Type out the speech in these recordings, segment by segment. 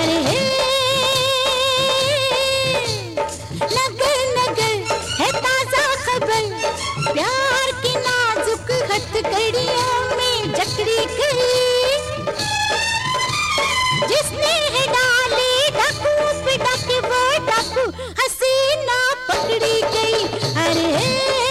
अरे नगर नगर है ताजा खबर, प्यार की नाजुक हथकड़ियों में जकड़ी गई, जिसने है डाले डाकू पे डाके वो डाकू हसीना पकड़ी गई। अरे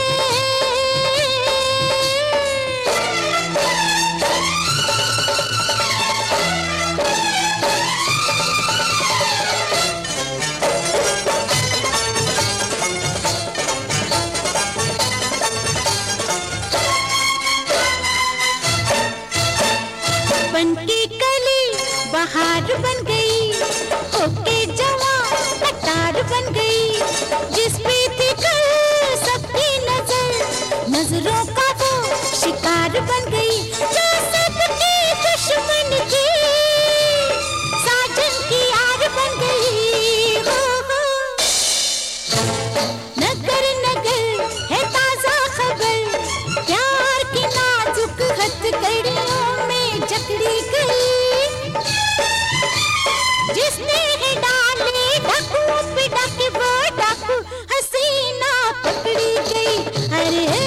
बनके कली बहार बन गई, होके जवां कटार बन गई, जिस पे थी कल सबकी नजर, नजरों का वो शिकार बन गई, जो सबकी दुश्मन थी साजन की यार बन गई। हो नगर नगर है ताजा खबर, प्यार की नाजुक हथकड़ियों में जकड़ी गई, जिसने है डाले डाकू पे डाके वो डाकू हसीना पकड़ी गई। अरे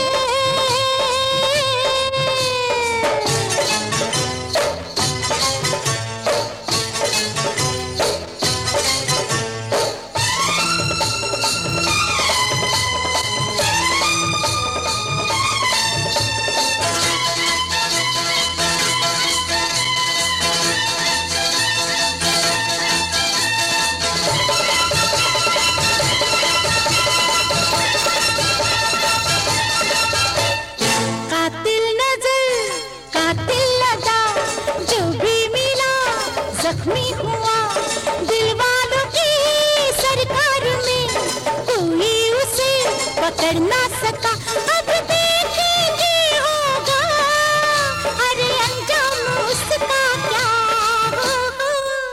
जख्मी हुआ दिल वालों की सरकार में, कोई उसे पकड़ ना सका, अब देखेंगे होगा अरे अंजाम उसका क्या होगा।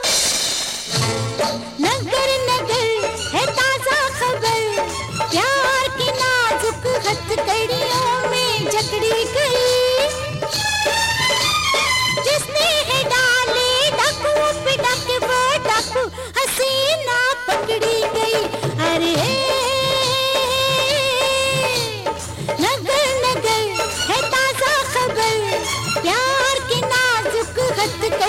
नगर नगर है ताजा खबर, प्यार की नाजुक हथकड़ियों में जकड़ी गई, जिसने है डाले डाकू पे डाके वो डाकू हसीना पकड़ी गई। अरे नगर नगर है ताजा खबर, प्यार की नाजुक हथकड़ियों